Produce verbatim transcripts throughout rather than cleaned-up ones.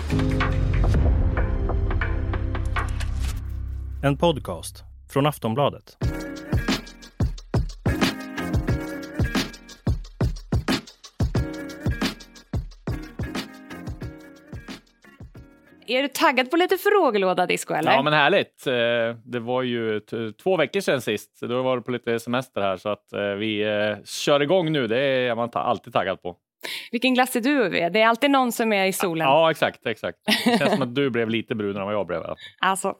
En podcast från Aftonbladet. Är du taggad på lite frågelåda, Disco, eller? Ja, men härligt. Det var ju t- två veckor sedan sist. Då var det på lite semester här, så att vi kör igång nu. Det är man alltid taggad på. Vilken glass är du över? Det är alltid någon som är i solen. Ja, exakt, exakt. Det känns som att du blev lite brunare än vad jag blev. Alltså.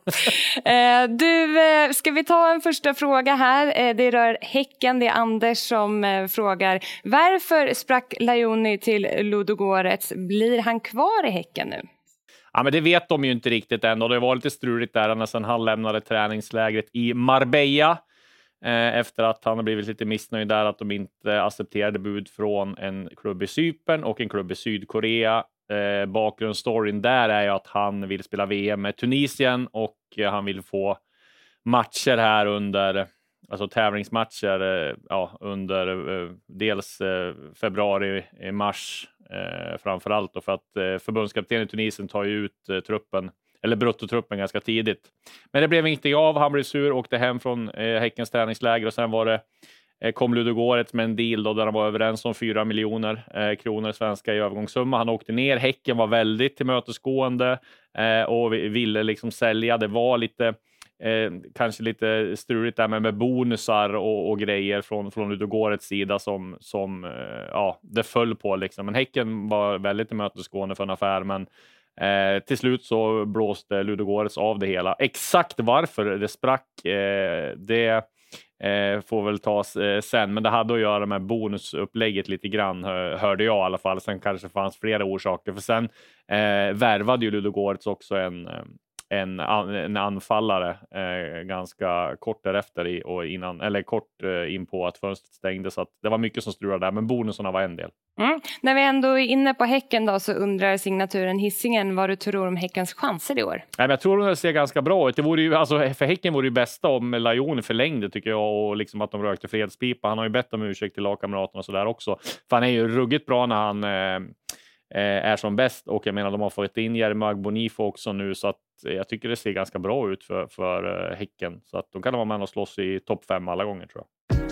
Du, ska vi ta en första fråga här? Det rör Häcken. Det är Anders som frågar. Varför sprack Lajoni till Ludogorets? Blir han kvar i Häcken nu? Ja, men det vet de ju inte riktigt än. Och det var lite struligt där när sen han lämnade träningslägret i Marbella. Eh, efter att han har blivit lite missnöjd där att de inte accepterade bud från en klubb i Cypern och en klubb i Sydkorea. Eh, bakgrundsstoryn där är ju att han vill spela V M med Tunisien och eh, han vill få matcher här under, alltså tävlingsmatcher eh, ja, under eh, dels eh, februari, mars eh, framförallt då, för att eh, förbundskapten i Tunisien tar ju ut eh, truppen eller bruttotruppen ganska tidigt. Men det blev inte av, han blev sur och åkte hem från eh, Häckens träningsläger och sen var det eh, kom Ludogorets med en deal då, där han var överens om fyra miljoner eh, kronor svenska i övergångssumma. Han åkte ner, Häcken var väldigt tillmötesgående eh, och ville liksom sälja. Det var lite eh, kanske lite struligt där med, med bonusar och, och grejer från, från Ludogorets sida som, som eh, ja, det föll på liksom. Men Häcken var väldigt tillmötesgående för en affär, men Eh, till slut så blåste Ludogorets av det hela. Exakt varför det sprack, eh, det eh, får väl tas eh, sen. Men det hade att göra med bonusupplägget lite grann, hör, hörde jag i alla fall. Sen kanske fanns flera orsaker. För sen eh, värvade ju Ludogorets också en, en, en anfallare eh, ganska kort därefter i, och innan, eller kort eh, in på att fönstret stängde. Så att det var mycket som strulade där, men bonusarna var en del. Mm. När vi ändå är inne på Häcken då, så undrar signaturen Hisingen vad du tror om Häckens chanser i år. Nej, men jag tror att det ser ganska bra ut. Det vore ju, alltså, för Häcken vore det bästa om Lajoni förlängde, tycker jag, och liksom att de rökte fredspipa. Han har ju bett om ursäkt till lagkamraterna och sådär också. För han är ju ruggigt bra när han eh, är som bäst. Och jag menar, de har fått in Jeremy Bonifo också nu, så att jag tycker det ser ganska bra ut för, för Häcken. Så att de kan vara med och slåss i topp fem alla gånger, tror jag.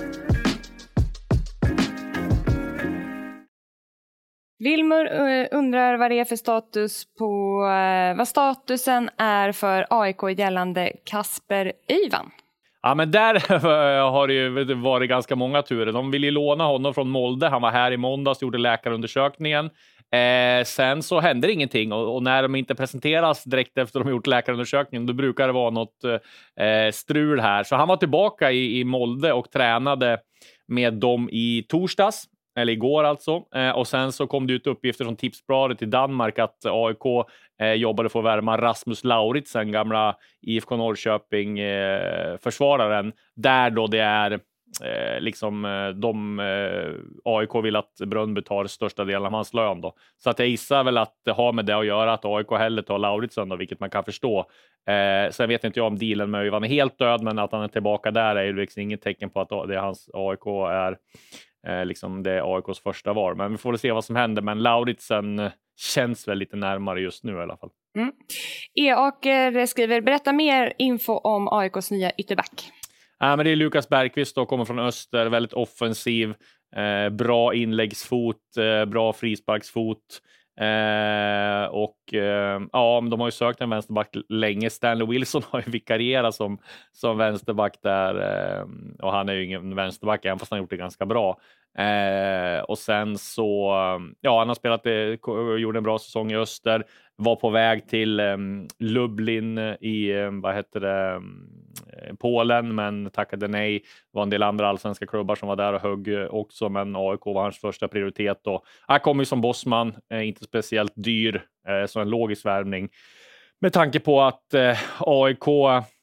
Wilmur undrar vad det är för status på vad statusen är för A I K gällande Kasper Öivan. Ja, men där har det ju varit ganska många turer. De ville ju låna honom från Molde. Han var här i måndags, gjorde läkarundersökningen. Eh, sen så händer ingenting. Och, och när de inte presenteras direkt efter de gjort läkarundersökningen, då brukar det vara något eh, strul här. Så han var tillbaka i, i Molde och tränade med dem i torsdags. Eller igår alltså. Eh, och sen så kom det ut uppgifter från Tipsbladet i Danmark att A I K eh, jobbade för att värma Rasmus Lauritsen, gamla I F K Norrköping eh, försvararen. Där då det är eh, liksom eh, de eh, A I K vill att Brönnby tar största delen av hans lön då. Så att jag gissar väl att det har med det att göra att A I K hellre tar Lauritsen då, vilket man kan förstå. Eh, sen vet inte jag om dealen med Öivan är helt död, men att han är tillbaka där är ju liksom inget tecken på att det är hans A I K är Eh, liksom det är A I K:s första var. Men vi får väl se vad som händer. Men Lauritsen känns väl lite närmare just nu i alla fall. Mm. E-Aker skriver, berätta mer info om A I K:s nya ytterback. Ja, men det är Lukas Bergqvist då, kommer från Öster. Väldigt offensiv. Eh, bra inläggsfot. Eh, bra frisparksfot. Eh, och eh, ja, de har ju sökt en vänsterback länge. Stanley Wilson har ju vikarierat som, som vänsterback där, eh, och han är ju ingen vänsterback även fast han gjort det ganska bra. Eh, och sen så ja, han har spelat det, gjorde en bra säsong i Öster, var på väg till eh, Lublin i eh, vad heter det eh, Polen, men tackade nej. Det var en del andra allsvenska klubbar som var där och högg också, men A I K var hans första prioritet och han kom ju som bossman, eh, inte speciellt dyr, eh, så en logisk värvning. Med tanke på att eh, A I K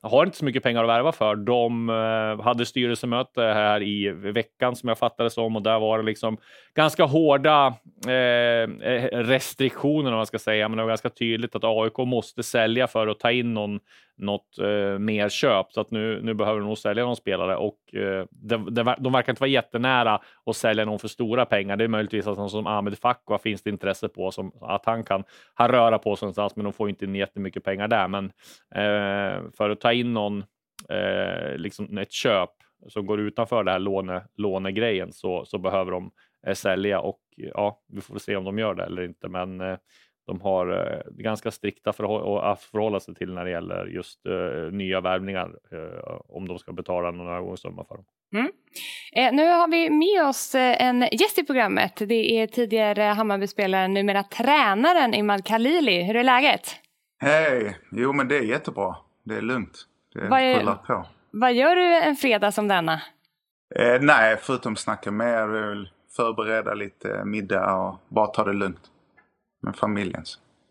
har inte så mycket pengar att värva för. De eh, hade styrelsemöte här i veckan som jag fattade som, och där var det liksom ganska hårda eh, restriktioner om man ska säga, men det var ganska tydligt att A I K måste sälja för att ta in någon, något eh, mer köp, så att nu, nu behöver de nog sälja någon spelare, och eh, det, det, de verkar inte vara jättenära att sälja någon för stora pengar. Det är möjligtvis att någon som Ahmed Fakwa finns det intresse på, som att han kan han röra på sig någonstans, men de får inte in jättemycket pengar där. Men eh, för att ta in någon eh, liksom ett köp som går utanför det här låne, lånegrejen, så, så behöver de eh, sälja, och ja, vi får se om de gör det eller inte, men eh, de har eh, ganska strikta förhå- att förhålla sig till när det gäller just eh, nya värvningar, eh, om de ska betala någon övergångssumma för dem. Mm. Eh, nu har vi med oss eh, en gäst i programmet. Det är tidigare Hammarby-spelaren, numera tränaren Imad Khalili. Hur är läget? Hej, jo men det är jättebra. Det är lugnt. Det vad, är, rullar på. Vad gör du en fredag som denna? Eh, nej, förutom snacka mer, förbereda lite middag och bara ta det lugnt med familjen.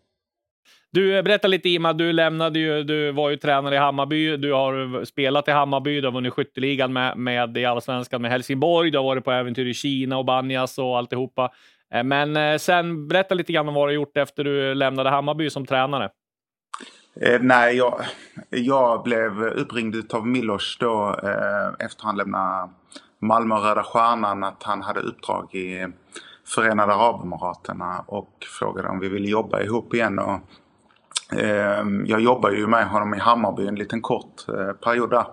Du, berättar lite, Ima, du lämnade ju, du var ju tränare i Hammarby, du har spelat i Hammarby, du har vunnit skytteligan med, med i Allsvenskan med Helsingborg, du har varit på äventyr i Kina och Banjas och alltihopa. Men sen, berätta lite grann om vad du gjort efter du lämnade Hammarby som tränare. Eh, nej, jag, jag blev uppringd av Milos då eh, efter han lämnade Malmö Röda Stjärnan, att han hade uppdrag i Förenade Arabemiraterna och frågade om vi ville jobba ihop igen. Och eh, jag jobbade ju med honom i Hammarby en liten kort eh, period där.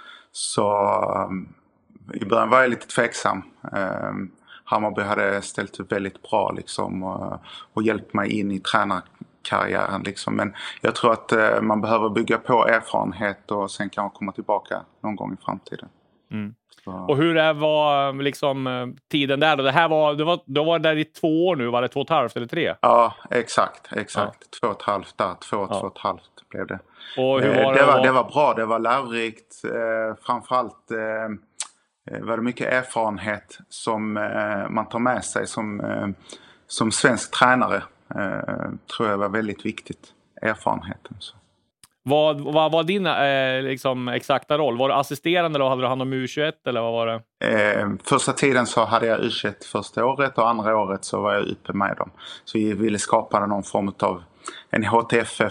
Så eh, i början var jag lite tveksam. Eh, Hammarby hade ställt upp väldigt bra liksom, och, och hjälpt mig in i tränarkarriären. Liksom. Men jag tror att eh, man behöver bygga på erfarenhet och sen kan man komma tillbaka någon gång i framtiden. Mm. Och hur är, var liksom tiden där då? Det här var, det var, då var det där i två år nu, var det två och ett halvt eller tre? Ja, exakt, exakt. Ja. Två och ett halvt där, två och ja. två och ett halvt blev det. Och hur var det, det, var, det var bra, det var lärorikt. Eh, framförallt eh, var det mycket erfarenhet som eh, man tar med sig som, eh, som svensk tränare. Eh, tror jag var väldigt viktigt, erfarenheten. Så. Vad, vad var din eh, liksom, exakta roll? Var du assisterande eller hade du hand om U tjugoett eller vad var det? Eh, första tiden så hade jag U tjugoett första året och andra året så var jag uppe med dem. Så vi ville skapa någon form av en H T F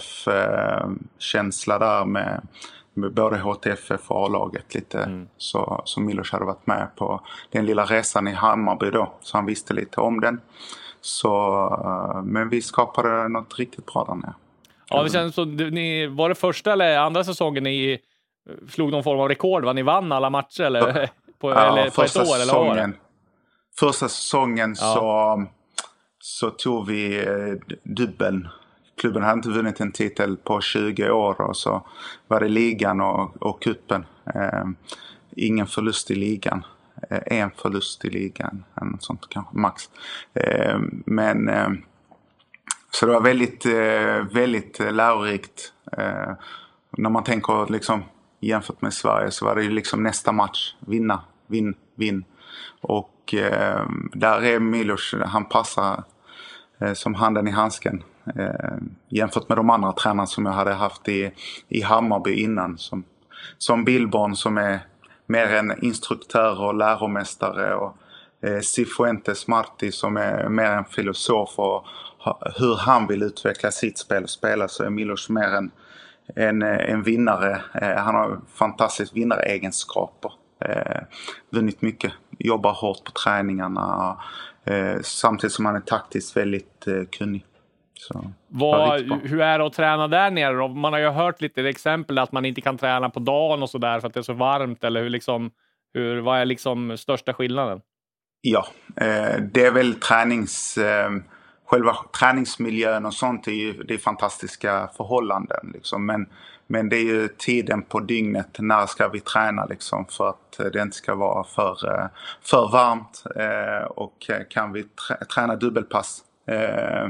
F-känsla eh, där med, med både H T F F och A-laget lite. Mm. Så, så Milos hade varit med på den lilla resan i Hammarby då. Så han visste lite om den. Så, eh, men vi skapade något riktigt bra där nere. Ja, det känns så, ni, var det första eller andra säsongen ni slog någon form av rekord? Va? Ni vann alla matcher eller, på, ja, eller på ett år? Säsongen, eller första säsongen ja. så, så tog vi eh, dubbeln. Klubben hade inte vunnit en titel på tjugo år och så var det ligan och, och kuppen. Eh, ingen förlust i ligan. Eh, en förlust i ligan. En sånt kanske max. Eh, men... Eh, Så det var väldigt, väldigt lärorikt. När man tänker liksom, jämfört med Sverige så var det ju liksom nästa match. Vinna, vinn, vinn. Och eh, där är Milos, han passar eh, som handen i handsken. Eh, jämfört med de andra tränarna som jag hade haft i, i Hammarby innan. Som, som Billborn som är mer en instruktör och läromästare. Och eh, Cifuentes Marti som är mer en filosof och hur han vill utveckla sitt spel och spela, så är Milos mer en, en, en vinnare. Eh, han har fantastiskt vinnaregenskaper. Eh, vunnit mycket. Jobbar hårt på träningarna. Eh, samtidigt som han är taktiskt väldigt eh, kunnig. Så, vad, hur är det att träna där nere? Man har ju hört lite exempel att man inte kan träna på dagen och sådär för att det är så varmt. Eller hur liksom, hur, vad är liksom största skillnaden? Ja, eh, det är väl tränings... Eh, Själva träningsmiljön och sånt är ju det är fantastiska förhållanden. Liksom. Men, men det är ju tiden på dygnet. När ska vi träna liksom, för att det inte ska vara för, för varmt. Eh, och kan vi träna dubbelpass. Eh,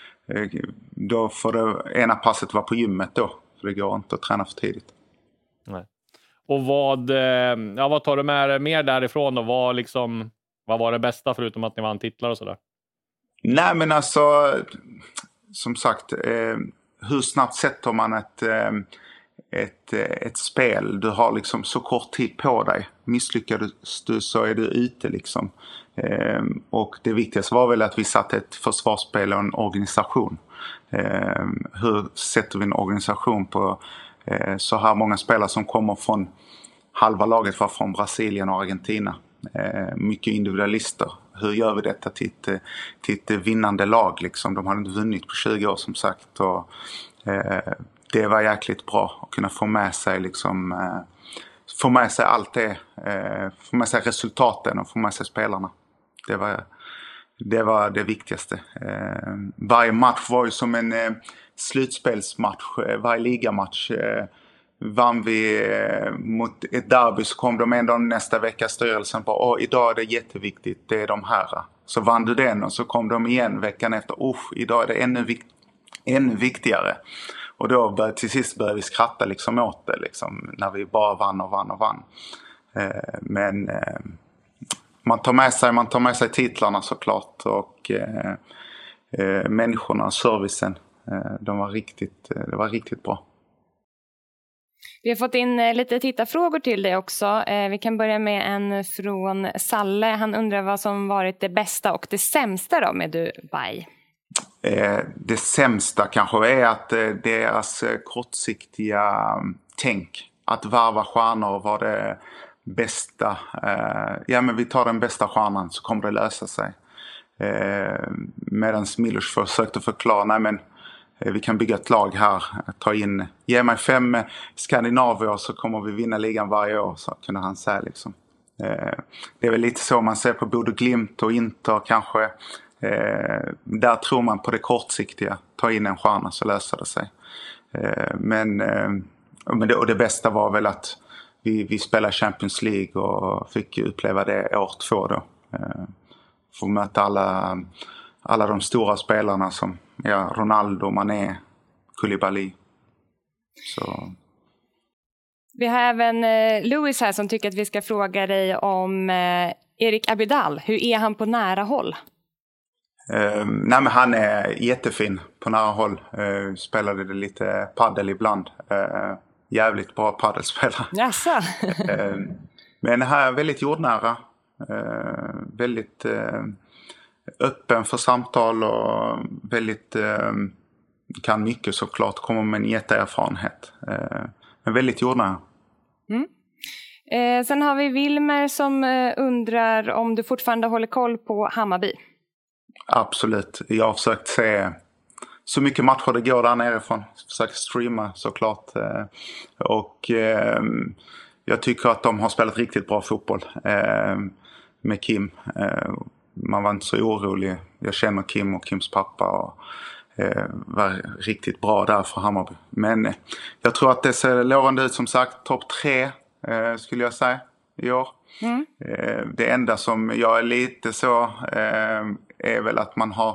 då får det ena passet vara på gymmet då. För det går inte att träna för tidigt. Nej. Och vad, ja, vad tar du med dig mer därifrån då? Vad, liksom, vad var det bästa förutom att ni vann titlar och sådär? Nej men alltså, som sagt, eh, hur snabbt sätter man ett, eh, ett, ett spel. Du har liksom så kort tid på dig. Misslyckas du så är du ute liksom. Eh, och det viktigaste var väl att vi satte ett försvarsspel och en organisation. Eh, hur sätter vi en organisation på eh, så här många spelare som kommer från halva laget var från Brasilien och Argentina. Eh, mycket individualister. Hur gör vi detta till ett, till ett vinnande lag liksom? De hade inte vunnit på tjugo år som sagt. Och, eh, det var jäkligt bra att kunna få med sig liksom, eh, få med sig allt det. Eh, få med sig resultaten och få med sig spelarna. Det var det, var det viktigaste. Eh, varje match var ju som en eh, slutspelsmatch. Eh, varje ligamatch. Eh, vann vi eh, mot ett derby så kom de ändå nästa vecka styrelsen på åh, idag är det jätteviktigt, det är de här. Så vann du den och så kom de igen veckan efter, usch, idag är det ännu, vik- ännu viktigare. Och då bör, till sist började vi skratta liksom åt det liksom, när vi bara vann och vann och vann. Eh, men eh, man tar med sig, man tar med sig titlarna såklart och eh, eh, människorna, servicen, eh, de var riktigt, eh, det var riktigt bra. Vi har fått in lite tittarfrågor till dig också. Vi kan börja med en från Salle. Han undrar vad som varit det bästa och det sämsta då med Dubai. Det sämsta kanske är att deras kortsiktiga tänk. Att varva stjärnor var det bästa. Ja, men vi tar den bästa stjärnan så kommer det lösa sig. Medan Milos försökte förklara, nej men vi kan bygga ett lag här, ta in, ge mig fem skandinavier så kommer vi vinna ligan varje år, så kunde han säga liksom. Eh, det är väl lite så man ser på Bodø Glimt och Inter kanske. Eh, där tror man på det kortsiktiga, ta in en stjärna så löser det sig. Eh, men eh, men det, och det bästa var väl att vi, vi spelade Champions League och fick uppleva det år två då. Eh, få möta alla, alla de stora spelarna som ja, Ronaldo, Mané, Koulibaly. Så. Vi har även eh, Louis här som tycker att vi ska fråga dig om eh, Erik Abidal. Hur är han på nära håll? Eh, nej men han är jättefin på nära håll. Eh, spelade det lite paddel ibland. Eh, jävligt bra paddelspelare. Jaså? eh, men här är väldigt jordnära. Eh, väldigt... Eh, öppen för samtal och väldigt eh, kan mycket såklart, kommer med en jätteerfarenhet. Eh, men väldigt jordnära. Mm. Eh, sen har vi Wilmer som eh, undrar om du fortfarande håller koll på Hammarby. Absolut. Jag har försökt se så mycket matcher det går där nerifrån. Försökt streama såklart. Eh, och eh, jag tycker att de har spelat riktigt bra fotboll eh, med Kim. Eh, Man var inte så orolig. Jag känner Kim och Kims pappa och eh, var riktigt bra där för Hammarby. Men eh, jag tror att det ser lovande ut, som sagt. Topp tre eh, skulle jag säga i år. Mm. Eh, det enda som jag är lite så eh, är väl att man har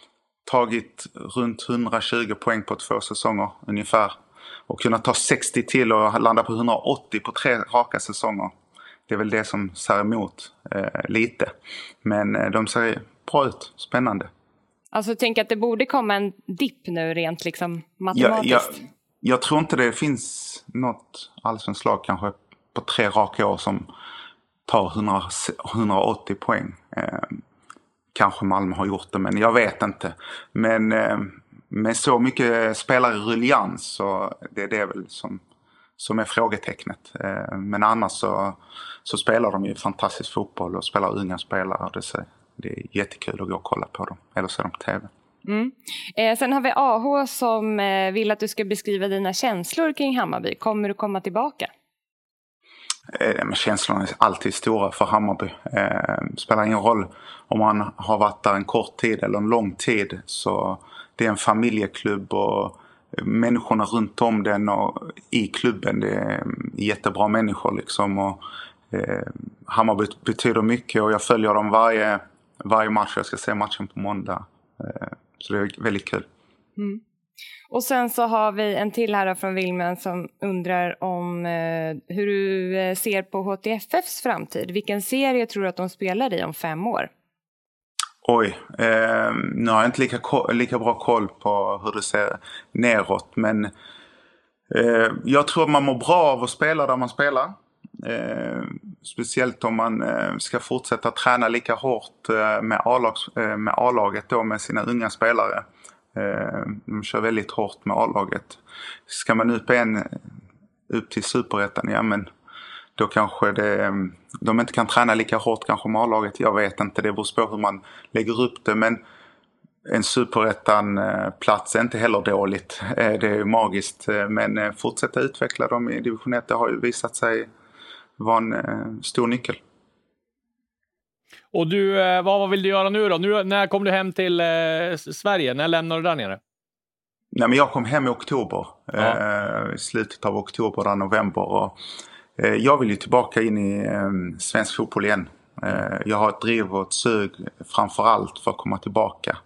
tagit runt hundratjugo poäng på två säsonger ungefär. Och kunna ta sextio till och landa på hundraåttio på tre raka säsonger. Det är väl det som ser emot eh, lite. Men eh, de ser bra ut. Spännande. Alltså tänk att det borde komma en dipp nu rent liksom matematiskt. Jag, jag, jag tror inte det finns något allsvenskt lag kanske på tre raka år som tar hundra, hundraåttio poäng. Eh, kanske Malmö har gjort det, men jag vet inte. Men eh, med så mycket spelare i ruljans så det är det väl som... som är frågetecknet. Men annars så, så spelar de ju fantastisk fotboll och spelar unga spelare. Det är, det är jättekul att gå och kolla på dem. Eller se dem på tv. Mm. Eh, sen har vi A H som eh, vill att du ska beskriva dina känslor kring Hammarby. Kommer du komma tillbaka? Eh, men känslorna är alltid stora för Hammarby. Eh, spelar ingen roll om man har varit där en kort tid eller en lång tid. Så det är en familjeklubb och människorna runt om den och i klubben, det är jättebra människor liksom, och eh, Hammarby betyder mycket och jag följer dem varje, varje match. Jag ska se matchen på måndag, eh, så det är väldigt kul. Mm. Och sen så har vi en till här från Wilmen som undrar om eh, hur du ser på H T F F:s framtid. Vilken serie tror du att de spelar i om fem år? Oj, eh, nu har jag inte lika, lika bra koll på hur det ser neråt, men Eh, jag tror man mår bra av att spela där man spelar. Eh, speciellt om man eh, ska fortsätta träna lika hårt eh, med, A-lags, eh, med A-laget då, med sina unga spelare. Eh, de kör väldigt hårt med A-laget. Ska man upp en upp till superettan, ja men då kanske det, de inte kan träna lika hårt kanske med A-laget. Jag vet inte, det beror på hur man lägger upp det, men en superettan plats är inte heller dåligt. Det är magiskt, men fortsätta utveckla dem i division ett, det har ju visat sig vara en stor nyckel. Och du, vad, vad vill du göra nu då? Nu, när kom du hem till eh, Sverige? När lämnar du där nere? Nej, men jag kom hem i oktober. Ja. Eh, slutet av oktober och november. Och, eh, jag vill ju tillbaka in i eh, svensk fotboll igen. Eh, jag har ett driv och ett sug framförallt för att komma tillbaka.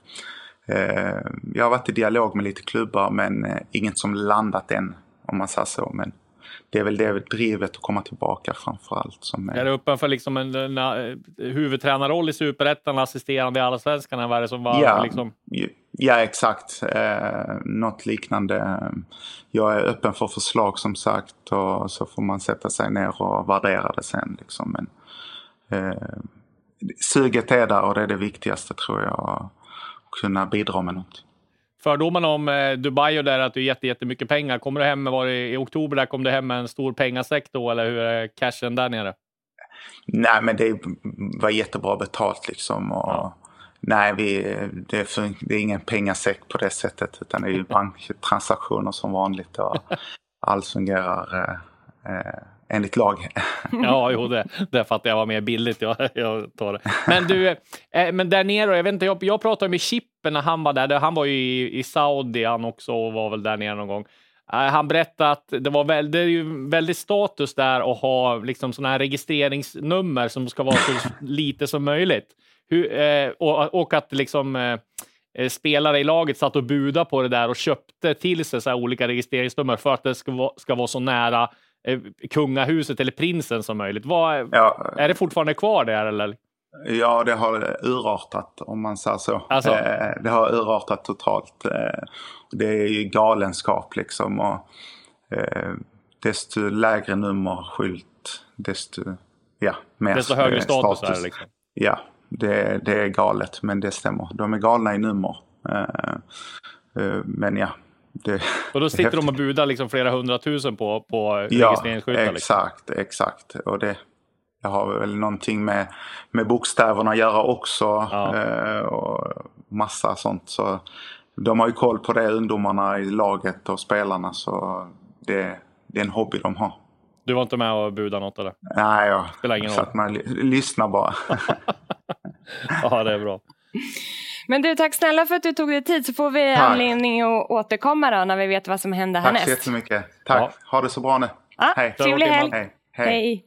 Eh, jag har varit i dialog med lite klubbar, men eh, inget som landat än, om man säger så. Men det är väl det drivet att komma tillbaka framförallt. Som är... är det öppen för liksom en, en, en huvudtränarroll i Superettan, assisterande i Allsvenskan? Vad är det som var ja, liksom... ja, exakt. Eh, något liknande. Jag är öppen för förslag som sagt, och så får man sätta sig ner och värdera det sen. Liksom. Men, eh, suget är där och det är det viktigaste, tror jag, att kunna bidra med något. Fördomarna om eh, Dubai och där att du är jätte, jättemycket pengar. Kommer du hem, var det i oktober där, kom du hem med en stor pengasäck då, eller hur är cashen där nere? Nej, men det var jättebra betalt liksom. Och, ja. Nej, vi, det, är för, det är ingen pengasäck på det sättet, utan det är ju banktransaktioner som vanligt och allt fungerar eh, eh, enligt lag. Ja, jo, det, det fattar jag var mer billigt. Jag, jag tar det. Men du, eh, men där nere, jag vet inte, jag, jag pratade med Chippen när han var där. Han var ju i, i Saudi han också och var väl där nere någon gång. Eh, han berättade att det var väl, det är ju väldigt status där att ha liksom sådana här registreringsnummer som ska vara så lite som möjligt. Hur, eh, och, och att liksom eh, spelare i laget satt och buda på det där och köpte till sig så här olika registreringsnummer för att det ska vara, ska vara så nära eh, kungahuset eller prinsen som möjligt. Vad, ja. Är det fortfarande kvar där eller? Ja, det har urartat, om man säger så. Alltså. Eh, det har urartat totalt. Eh, det är ju galenskap liksom. Och, eh, desto lägre nummerskylt, desto, ja, mer desto högre status, status. Är det liksom. Ja, det, det är galet, men det stämmer. De är galna i nummer. Eh, eh, men ja. Det, och då sitter de och budar liksom flera hundratusen på, på ja, registreringsskyltar. Ja, exakt, liksom. exakt. Och det, det har väl någonting med, med bokstäverna att göra också. Ja. Eh, och massa sånt. Så de har ju koll på det, ungdomarna i laget och spelarna. Så det, det är en hobby de har. Du var inte med och buda något eller? Nej, jag spelar ingen så att man lyssnar bara. Ja, det är bra. Men du, tack snälla för att du tog dig tid, så får vi tack. anledning att återkomma då när vi vet vad som händer härnäst. Tack så jättemycket. Tack. Ja. Ha det så bra nu. Ja, hej. Trevlig helg. Hej. Hej. Hej.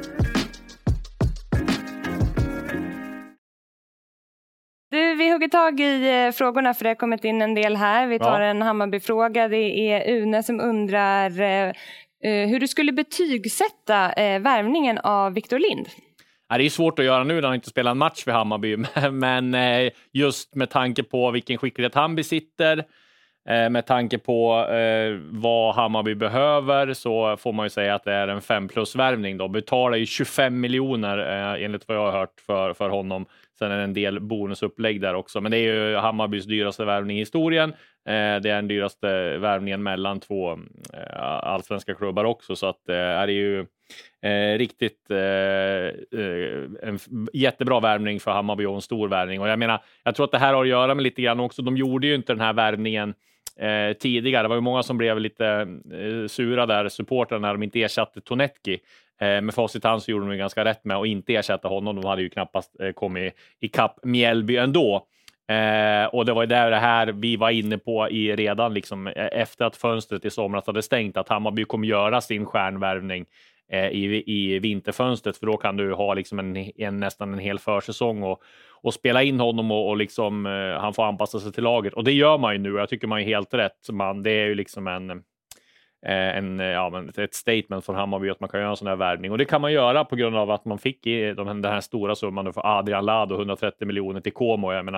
Du, vi hugger tag i frågorna för det har kommit in en del här. Vi tar ja. en Hammarby-fråga. Det är Une som undrar eh, hur du skulle betygsätta eh, värvningen av Victor Lind. Ja, det är svårt att göra nu när han inte spelar en match för Hammarby. Men eh, just med tanke på vilken skicklighet han besitter, eh, med tanke på eh, vad Hammarby behöver, så får man ju säga att det är en fem plus värvning då. Betalar ju tjugofem miljoner eh, enligt vad jag har hört för, för honom. Sen är det en del bonusupplägg där också. Men det är ju Hammarbys dyraste värvning i historien. Eh, det är den dyraste värvningen mellan två eh, allsvenska klubbar också. Så att eh, är det ju eh, riktigt eh, en jättebra värvning för Hammarby och en stor värvning. Och jag menar, jag tror att det här har att göra med lite grann också. De gjorde ju inte den här värvningen eh, tidigare. Det var ju många som blev lite eh, sura där, supportrarna, när de inte ersatte Tonetki. Eh, med facit hand så gjorde de ganska rätt med att inte ersätta honom. De hade ju knappast eh, kommit i kapp Mjällby ändå. Eh, och det var ju där det här vi var inne på i redan liksom, efter att fönstret i somras hade stängt, att Hammarby kommer göra sin stjärnvärvning eh, i, i vinterfönstret, för då kan du ha liksom en, en, nästan en hel försäsong och, och spela in honom och, och liksom, eh, han får anpassa sig till laget. Och det gör man ju nu, jag tycker man är helt rätt. Man, det är ju liksom en... En, ja, men ett statement från Hammarby att man kan göra en sån här värvning. Och det kan man göra på grund av att man fick i de, den här stora summan för Adrian Lado, hundratrettio miljoner till Como. Jag menar,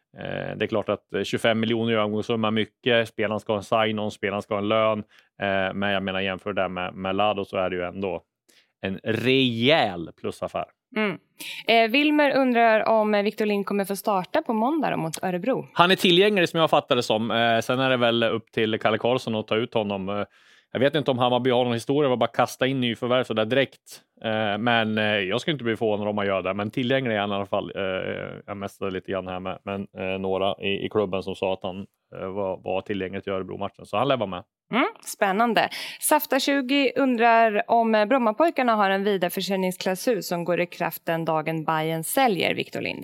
Eh, det är klart att tjugofem miljoner i övergångssumma mycket. Spelaren ska ha en sign-on, spelaren ska ha en lön. Eh, men jag menar jämför det med, med Lado så är det ju ändå en rejäl plusaffär. Mm. Eh, Wilmer undrar om Victor Lind kommer få starta på måndag mot Örebro. Han är tillgänglig som jag fattar det som. Eh, sen är det väl upp till Kalle Karlsson att ta ut honom. Eh, jag vet inte om Hammarby har någon historia, var bara kasta in nyförvärv så där direkt. Eh, men eh, jag ska inte bli förvånad om man gör det. Men tillgänglig är han i alla fall. Eh, jag mästade lite grann här med men, eh, några i, i klubben som sa att han eh, var, var tillgänglig till Örebro-matchen. Så han lever med. Mm, spännande. Safta tjugo undrar om Brommapojkarna har en vidareförsäljningsklausul som går i kraft den dagen Bayern säljer Victor Lind.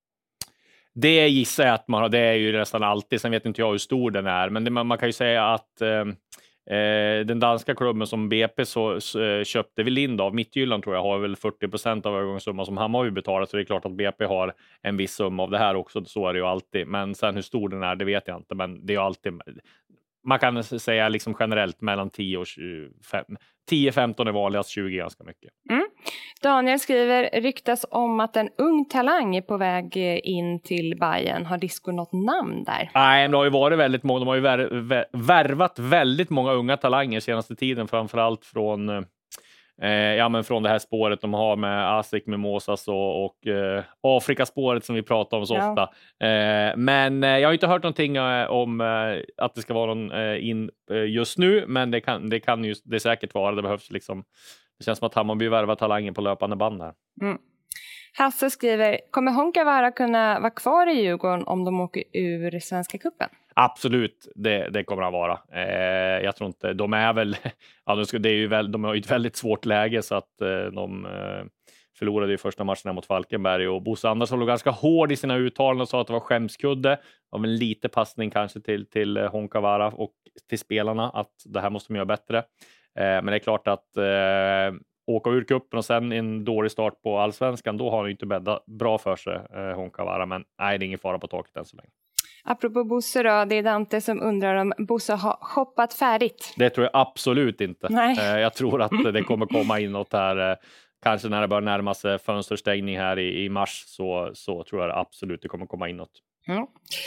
Det gissar jag att man har. Det är ju nästan alltid. Sen vet inte jag hur stor den är. Men det, man, man kan ju säga att eh, Eh, den danska klubben som B P så, så köpte vi Lind av. Midtjylland tror jag har väl fyrtio procent av övergångssumman som Hammarby betalat. Så det är klart att B P har en viss summa av det här också. Så är det ju alltid. Men sen hur stor den är, det vet jag inte. Men det är alltid... Man kan säga liksom generellt mellan tio och tjugofem. tio femton är vanligast, tjugo ganska mycket. Mm. Daniel skriver, ryktas om att en ung talang är på väg in till Bayern. Har Disco något namn där? Nej, men det har ju varit väldigt många. De har ju vär, vär, värvat väldigt många unga talanger senaste tiden. Framförallt från... Eh, ja, men från det här spåret de har med Asik Mimosas och, och eh, Afrikaspåret som vi pratar om så ja. ofta. Eh, men eh, jag har inte hört någonting eh, om eh, att det ska vara någon eh, in eh, just nu, men det kan, det kan ju det säkert vara. Det behövs liksom. Det känns som att Hammarby värvar talanger på löpande band här. Mm. Hasse skriver, kommer Honkavara kunna vara kvar i Djurgården om de åker ur Svenska cupen? Absolut, det, det kommer att vara. Eh, jag tror inte, de är väl, ja, de, ska, det är ju väl, de har ju ett väldigt svårt läge så att eh, de eh, förlorade ju första matchen mot Falkenberg och Bosse Andersson låg ganska hård i sina uttalanden och sa att det var skämskudde. Av en lite passning kanske till, till Honkavara och till spelarna att det här måste man göra bättre. Eh, men det är klart att eh, åka ur kuppen och sen en dålig start på Allsvenskan, då har han ju inte bädda bra för sig eh, Honkavara, men nej, det är ingen fara på taket än så länge. Apropå Bosse då, det är Dante som undrar om Bosse har shoppat färdigt. Det tror jag absolut inte. Nej. Eh, jag tror att det kommer komma in något här, eh, kanske när det börjar närma sig fönsterstängning här i, i mars, så, så tror jag absolut det kommer komma in något. Mm.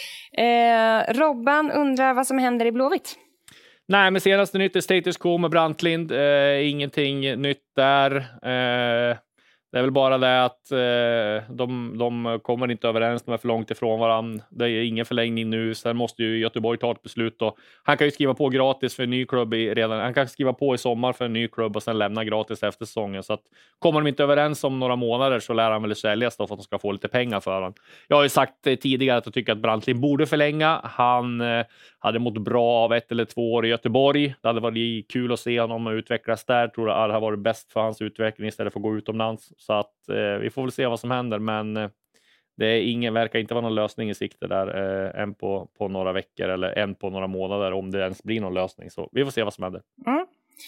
Eh, Robban undrar vad som händer i Blåvitt. Nej, men senaste nytt är status quo med Brantlind. Eh, ingenting nytt där. Eh, det är väl bara det att eh, de, de kommer inte överens. De är för långt ifrån varandra. Det är ingen förlängning nu. Sen måste ju Göteborg ta ett beslut. Och han kan ju skriva på gratis för en ny klubb i, redan. Han kan skriva på i sommar för en ny klubb och sen lämna gratis efter säsongen. Så att kommer de inte överens om några månader så lär han väl säljas då för att de ska få lite pengar för honom. Jag har ju sagt eh, tidigare att jag tycker att Brantlind borde förlänga. Han eh, hade mått bra av ett eller två år i Göteborg. Det hade varit kul att se honom utvecklas där. Jag tror att det har varit bäst för hans utveckling istället för att gå utomlands. Så att eh, vi får väl se vad som händer. Men eh, det är ingen, verkar inte vara någon lösning i sikte där. Eh, en på, på några veckor eller en på några månader om det ens blir någon lösning. Så vi får se vad som händer. Mm.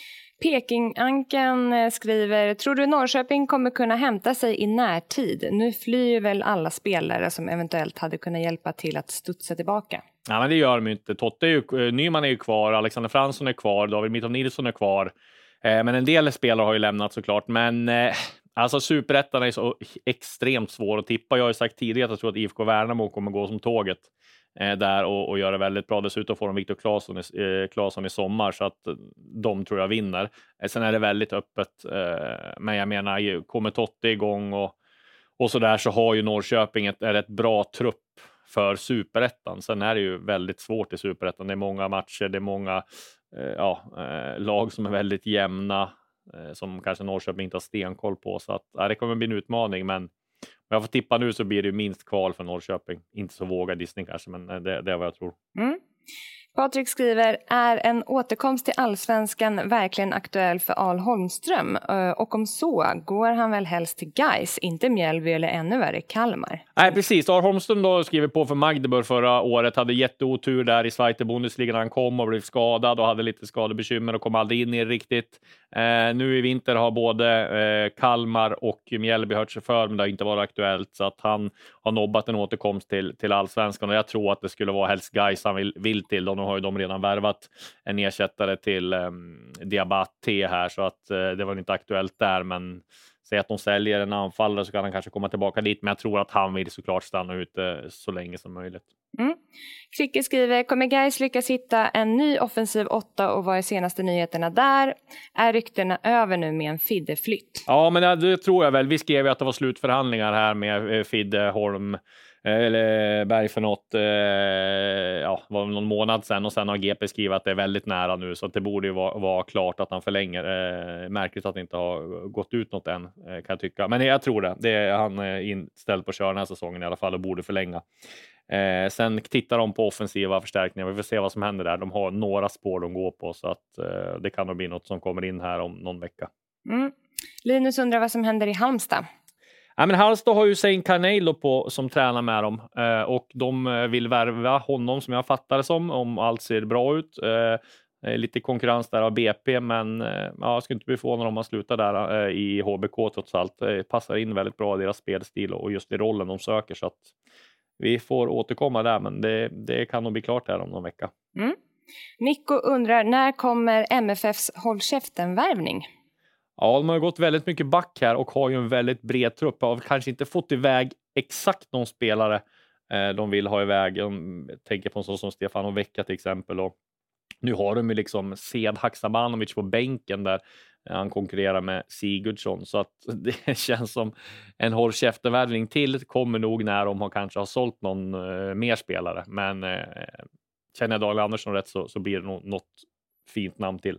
Peking-Anken skriver, tror du Norrköping kommer kunna hämta sig i närtid? Nu flyr väl alla spelare som eventuellt hade kunnat hjälpa till att studsa tillbaka. Ja, men det gör de ju inte. Totte är ju, Nyman är ju kvar, Alexander Fransson är kvar, David Mitov Nilsson är kvar. Eh, men en del spelare har ju lämnat såklart. Men eh, alltså superettan är så extremt svår att tippa. Jag har ju sagt tidigare att jag tror att I F K Värnamo kommer gå som tåget eh, där och, och göra väldigt bra. Dessutom får de Viktor Claesson, eh, Claesson i sommar så att de tror jag vinner. Eh, sen är det väldigt öppet. Eh, men jag menar, kommer Totte igång och, och så där så har ju Norrköping ett, är ett bra trupp för superettan. Sen är det ju väldigt svårt i superettan. Det är många matcher, det är många eh, ja, eh, lag som är väldigt jämna eh, som kanske Norrköping inte har stenkoll på. Så att, ja, det kommer bli en utmaning, men om jag får tippa nu så blir det minst kval för Norrköping. Inte så vågad gissning kanske, men det, det är vad jag tror. Mm. Patrik skriver, är en återkomst till Allsvenskan verkligen aktuell för Al Holmström? Och om så, går han väl helst till Gais, inte Mjällby eller ännu värre Kalmar? Nej, precis. Al Holmström då skriver på för Magdeburg förra året. Hade jätteotur där i Zweite Bundesliga när han kom och blev skadad och hade lite skadebekymmer och kom aldrig in i riktigt. Eh, nu i vinter har både eh, Kalmar och Mjällby hört sig för, men det har inte varit aktuellt. Så att han har nobbat en återkomst till, till Allsvenskan och jag tror att det skulle vara helst Gais han vill, vill till. De har ju de redan värvat en ersättare till um, Diabate här så att uh, det var inte aktuellt där, men säg att de säljer en anfallare så kan han kanske komma tillbaka dit. Men jag tror att han vill såklart stanna ute så länge som möjligt. Mm. Kricke skriver, kommer Gais lyckas hitta en ny offensiv åtta och vad är senaste nyheterna där? Är ryktena över nu med en Fidde-flytt? Ja, men det, det tror jag väl. Vi skrev ju att det var slutförhandlingar här med Fidde, Holm eller Berg för något, eh, ja, var någon månad sedan, och sen har G P skrivit att det är väldigt nära nu, så att det borde ju vara, vara klart att han förlänger. Eh, märkligt att det inte har gått ut något än, eh, kan jag tycka. Men jag tror det. det är, han är inställd på att köra den här säsongen i alla fall och borde förlänga. Eh, sen tittar de på offensiva förstärkningar. Vi får se vad som händer där. De har några spår de går på, så att eh, det kan nog bli något som kommer in här om någon vecka. Mm. Linus undrar vad som händer i Halmstad. Ja, men Halmstad har ju Saint Carnelo på som tränar med dem, eh, och de vill värva honom som jag fattar det som, om allt ser bra ut. Eh, lite konkurrens där av B P, men eh, ja, jag skulle inte bli förvånad om man slutar där eh, i H B K trots allt. Det passar in väldigt bra i deras spelstil och just i rollen de söker, så att vi får återkomma där, men det, det kan nog bli klart här om någon vecka. Mm. Nico undrar, när kommer M F F:s Håll käften-värvning? Ja, de har gått väldigt mycket back här och har ju en väldigt bred trupp. Har kanske inte fått iväg exakt någon spelare eh, de vill ha iväg. De tänker på en sån som Stefan och Vecka till exempel. Och nu har de ju liksom Sead Haksabanovic på bänken där han konkurrerar med Sigurdsson. Så att det känns som en håll käften-värvning till kommer nog när de har kanske har sålt någon eh, mer spelare. Men eh, känner jag Daniel Andersson rätt så, så blir det nog något fint namn till.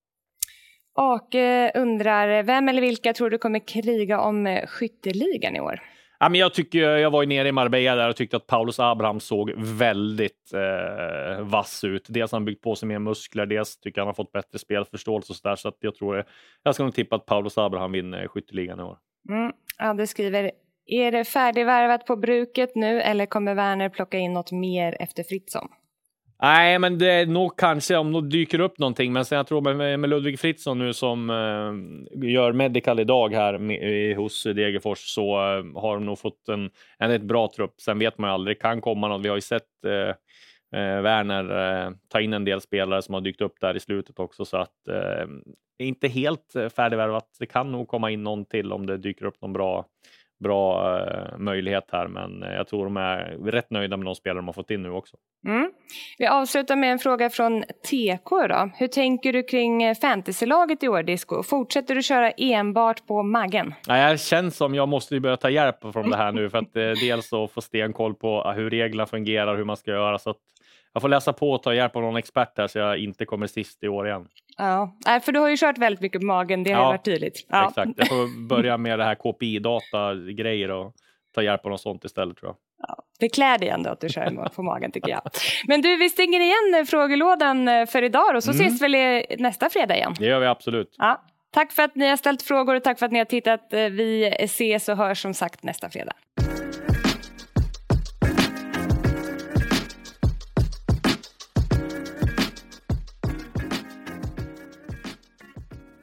Och eh, undrar, vem eller vilka tror du kommer kriga om eh, skytteligan i år? Ja, men jag tycker, jag var ju nere i Marbella där och tyckte att Paulus Abraham såg väldigt eh, vass ut. Dels har han byggt på sig mer muskler, dels tycker han har fått bättre spelförståelse och så där, så att jag tror, jag ska nog tippa att Paulus Abraham vinner skytteligan i år. Mm. Ja, det skriver, är det färdigvärvat på bruket nu eller kommer Werner plocka in något mer efter Fritzson? Nej, men det är nog kanske om det dyker upp någonting. Men sen jag tror med, med Ludvig Fritzson nu som eh, gör medical idag här med, hos Degerfors, så eh, har de nog fått en, en ett bra trupp. Sen vet man ju aldrig, det kan komma något. Vi har ju sett eh, eh, Werner eh, ta in en del spelare som har dykt upp där i slutet också. Så att eh, inte helt färdigvärvat. Det kan nog komma in någon till om det dyker upp någon bra bra uh, möjlighet här, men uh, jag tror de är rätt nöjda med de spelare de har fått in nu också. Mm. Vi avslutar med en fråga från T K då. Hur tänker du kring fantasylaget i år, Disco? Fortsätter du köra enbart på Maggen? Ja, jag känns som jag måste börja ta hjälp från det här nu, för att uh, dels att få stenkoll på uh, hur reglerna fungerar, hur man ska göra, så att jag får läsa på och ta hjälp av någon expert här så jag inte kommer sist i år igen. Ja, för du har ju kört väldigt mycket på Magen, det har ja, varit tydligt. Ja, exakt. Jag får börja med det här K P I-data-grejer och ta hjälp av något sånt istället, tror jag. Ja, det klär dig ändå att du kör på Magen, tycker jag. Men du, vi stänger igen frågelådan för idag och så mm. ses väl nästa fredag igen. Det gör vi absolut. Ja. Tack för att ni har ställt frågor och tack för att ni har tittat. Vi ses och hörs som sagt nästa fredag.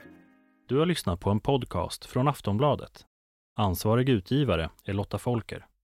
Du har lyssnat på en podcast från Aftonbladet. Ansvarig utgivare är Lotta Folker.